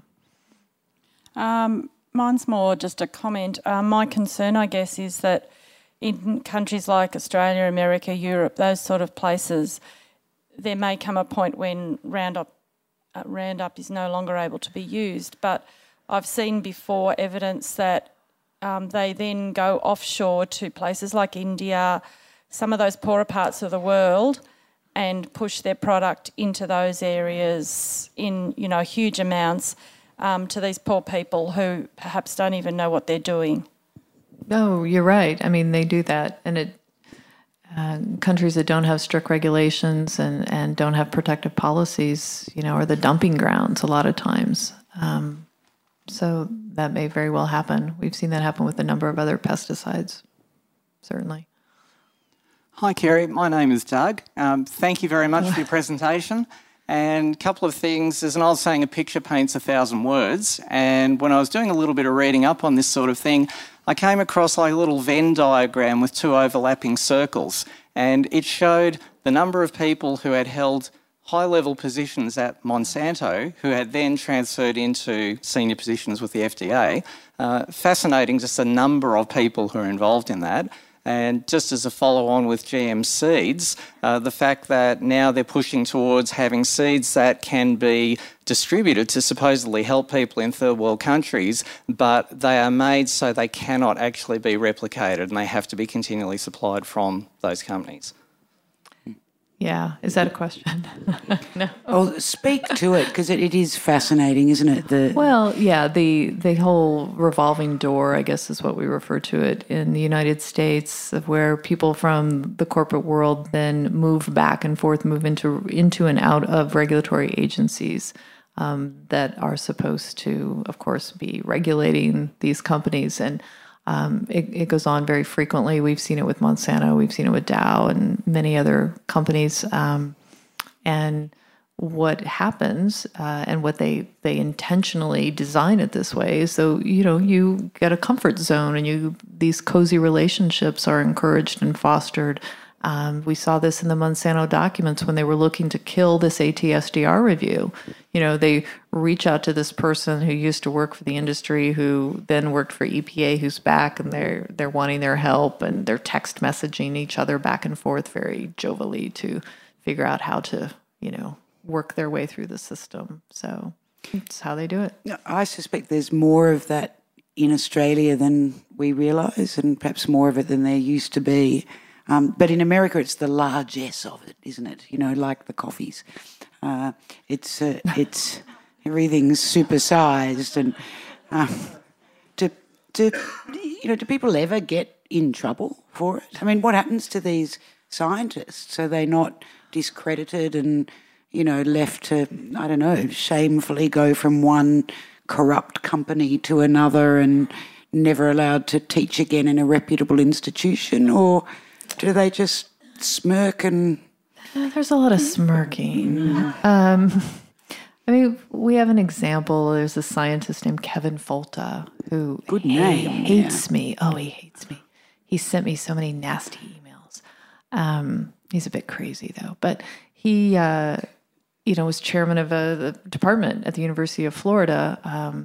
Um, mine's more just a comment. Uh, my concern, I guess, is that in countries like Australia, America, Europe, those sort of places, there may come a point when Roundup, uh, Roundup is no longer able to be used. But I've seen before evidence that um, they then go offshore to places like India, some of those poorer parts of the world, and push their product into those areas in, you know, huge amounts um, to these poor people who perhaps don't even know what they're doing. No, you're right. I mean, they do that. And it uh, countries that don't have strict regulations and, and don't have protective policies, you know, are the dumping grounds a lot of times. Um, so that may very well happen. We've seen that happen with a number of other pesticides, certainly. Hi, Kerry. My name is Doug. Um, thank you very much for your presentation. And a couple of things. There's an old saying, a picture paints a thousand words. And when I was doing a little bit of reading up on this sort of thing, I came across like a little Venn diagram with two overlapping circles. And it showed the number of people who had held high-level positions at Monsanto, who had then transferred into senior positions with the F D A. Uh, fascinating, just the number of people who are involved in that. And just as a follow-on with G M seeds, uh, the fact that now they're pushing towards having seeds that can be distributed to supposedly help people in third world countries, but they are made so they cannot actually be replicated and they have to be continually supplied from those companies. Yeah. Is that a question? No. Oh, speak to it, because it, it is fascinating, isn't it? The Well, yeah, the the whole revolving door, I guess, is what we refer to it in the United States, of where people from the corporate world then move back and forth, move into into and out of regulatory agencies um, that are supposed to, of course, be regulating these companies. And Um, it, it goes on very frequently. We've seen it with Monsanto, we've seen it with Dow and many other companies. Um, and what happens, uh, and what they, they intentionally design it this way, is so, you know, you get a comfort zone, and you these cozy relationships are encouraged and fostered. Um, we saw this in the Monsanto documents when they were looking to kill this A T S D R review. You know, they reach out to this person who used to work for the industry, who then worked for E P A, who's back, and they're they're wanting their help, and they're text messaging each other back and forth very jovially to figure out how to, you know, work their way through the system. So it's how they do it. I suspect there's more of that in Australia than we realise, and perhaps more of it than there used to be. Um, but in America, it's the largesse of it, isn't it? You know, like the coffees. Uh, it's uh, it's everything's supersized, and um, do do you know? Do people ever get in trouble for it? I mean, what happens to these scientists? Are they not discredited and, you know, left to, I don't know, shamefully go from one corrupt company to another and never allowed to teach again in a reputable institution, or do they just smirk and... There's a lot of smirking. Um, I mean, we have an example. There's a scientist named Kevin Folta who Good ha- name, hates me. Oh, he hates me. He sent me so many nasty emails. Um, he's a bit crazy, though. But he, uh, you know, was chairman of a, the department at the University of Florida um,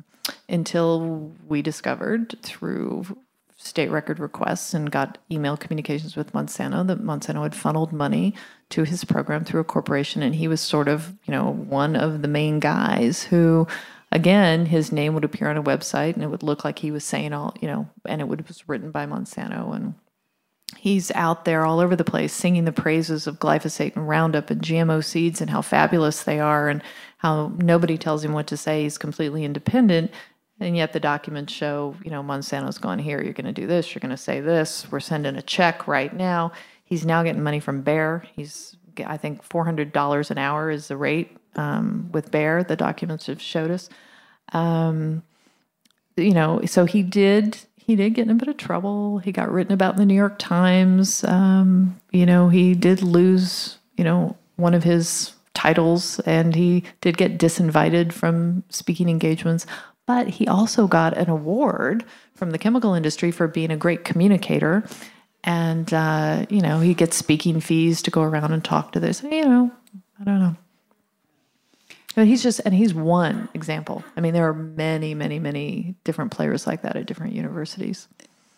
until we discovered through state record requests and got email communications with Monsanto that Monsanto had funneled money to his program through a corporation, and he was sort of, you know, one of the main guys who, again, his name would appear on a website and it would look like he was saying all, you know, and it would, it was written by Monsanto. And he's out there all over the place singing the praises of glyphosate and Roundup and G M O seeds and how fabulous they are and how nobody tells him what to say. He's completely independent. And yet the documents show, you know, Monsanto's going, here, you're going to do this, you're going to say this, we're sending a check right now. He's now getting money from Bayer. He's, I think, four hundred dollars an hour is the rate um, with Bayer, the documents have showed us. Um, you know, so he did, he did get in a bit of trouble. He got written about in the New York Times. Um, you know, he did lose, you know, one of his titles, and he did get disinvited from speaking engagements. But he also got an award from the chemical industry for being a great communicator. And, uh, you know, he gets speaking fees to go around and talk to this. You know, I don't know. But he's just, and he's one example. I mean, there are many, many, many different players like that at different universities.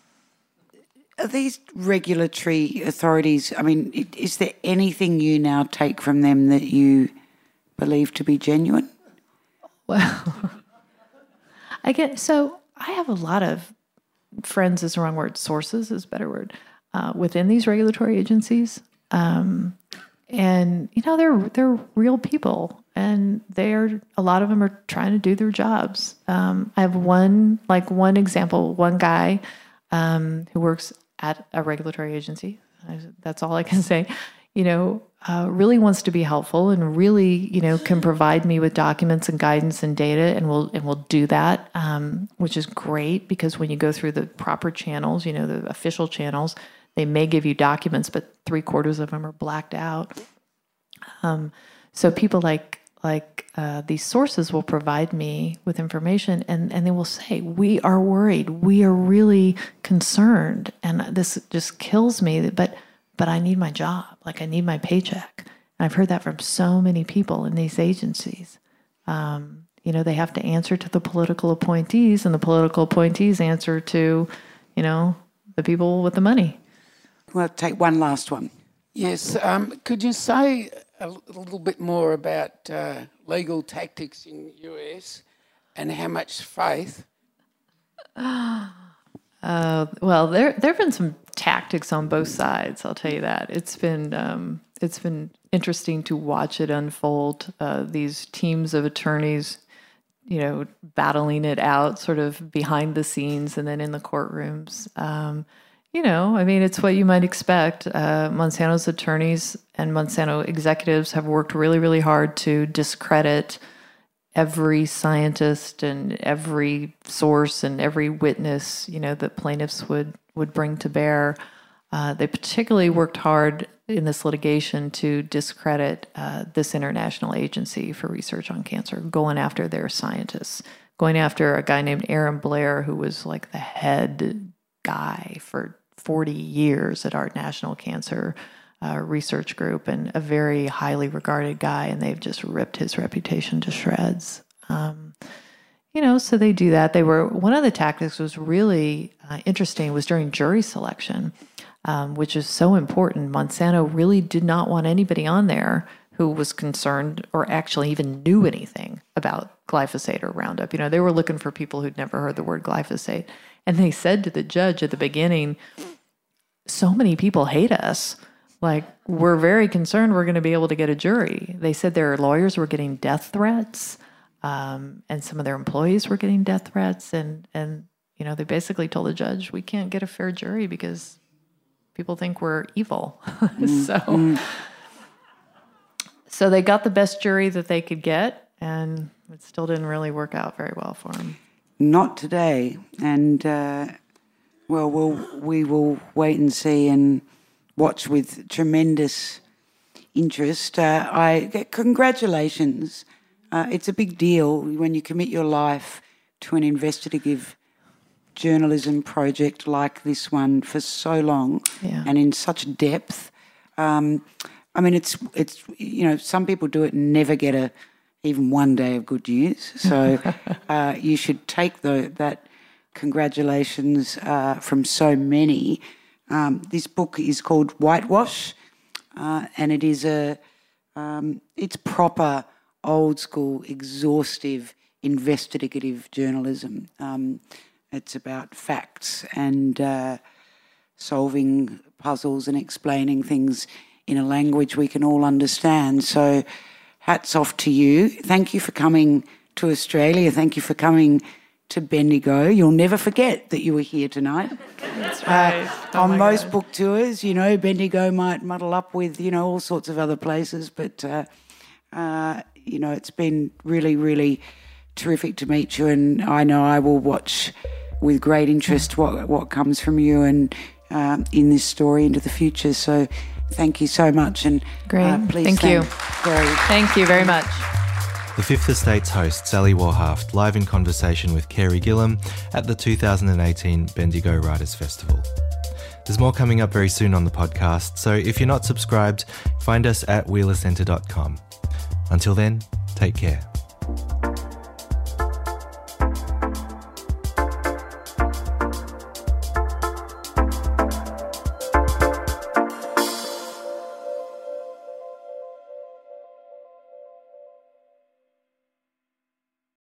Are these regulatory authorities, I mean, is there anything you now take from them that you believe to be genuine? Well... I get, so I have a lot of friends is the wrong word, sources is a better word, uh, within these regulatory agencies. Um, and, you know, they're, they're real people, and they're, a lot of them are trying to do their jobs. Um, I have one, like one example, one guy um, who works at a regulatory agency. I, that's all I can say. You know, uh, really wants to be helpful and really, you know, can provide me with documents and guidance and data, and we'll and we'll do that, um, which is great because when you go through the proper channels, you know, the official channels, they may give you documents, but three quarters of them are blacked out. Um, so people like like uh, these sources will provide me with information, and and they will say, we are worried, we are really concerned, and this just kills me, but. But I need my job, like I need my paycheck. And I've heard that from so many people in these agencies. Um, you know, they have to answer to the political appointees, and the political appointees answer to, you know, the people with the money. We'll take one last one. Yes, um, could you say a little bit more about uh, legal tactics in U S and how much faith? Uh, well, there there have been some tactics on both sides. I'll tell you that. It's been um, it's been interesting to watch it unfold. Uh, these teams of attorneys, you know, battling it out, sort of behind the scenes, and then in the courtrooms. Um, you know, I mean, it's what you might expect. Uh, Monsanto's attorneys and Monsanto executives have worked really, really hard to discredit every scientist and every source and every witness, you know, that plaintiffs would, would bring to bear. Uh, they particularly worked hard in this litigation to discredit uh, this international agency for research on cancer, going after their scientists, going after a guy named Aaron Blair, who was like the head guy for forty years at our National Cancer Uh, research group, and a very highly regarded guy, and they've just ripped his reputation to shreds. Um, you know, so they do that. They were, one of the tactics was really uh, interesting was during jury selection, um, which is so important. Monsanto really did not want anybody on there who was concerned or actually even knew anything about glyphosate or Roundup. You know, they were looking for people who'd never heard the word glyphosate. And they said to the judge at the beginning, so many people hate us. Like, we're very concerned we're going to be able to get a jury. They said their lawyers were getting death threats, um, and some of their employees were getting death threats. And, and, you know, they basically told the judge, we can't get a fair jury because people think we're evil. so, so they got the best jury that they could get, and it still didn't really work out very well for them. Not today. And, uh, well, we'll, we will wait and see and watch with tremendous interest. Uh, I congratulations. Uh, it's a big deal when you commit your life to an investigative journalism project like this one for so long yeah. and in such depth. Um, I mean, it's it's you know, some people do it and never get a even one day of good news. So uh, you should take the, that congratulations uh, from so many. Um, this book is called Whitewash, uh, and it is a um, it's proper, old school, exhaustive investigative journalism. Um, it's about facts and uh, solving puzzles and explaining things in a language we can all understand. So hats off to you. Thank you for coming to Australia. Thank you for coming to Bendigo. You'll never forget that you were here tonight. That's right. Uh, oh on most God. book tours, you know, Bendigo might muddle up with, you know, all sorts of other places, but, uh, uh, you know, it's been really, really terrific to meet you, and I know I will watch with great interest what what comes from you and um, in this story into the future. So thank you so much, and Great. Uh, please Thank thank you. Gary. Thank you very much. The Fifth Estate's host, Sally Warhaft, live in conversation with Carey Gillam at the two thousand eighteen Bendigo Writers Festival. There's more coming up very soon on the podcast, so if you're not subscribed, find us at wheeler centre dot com. Until then, take care.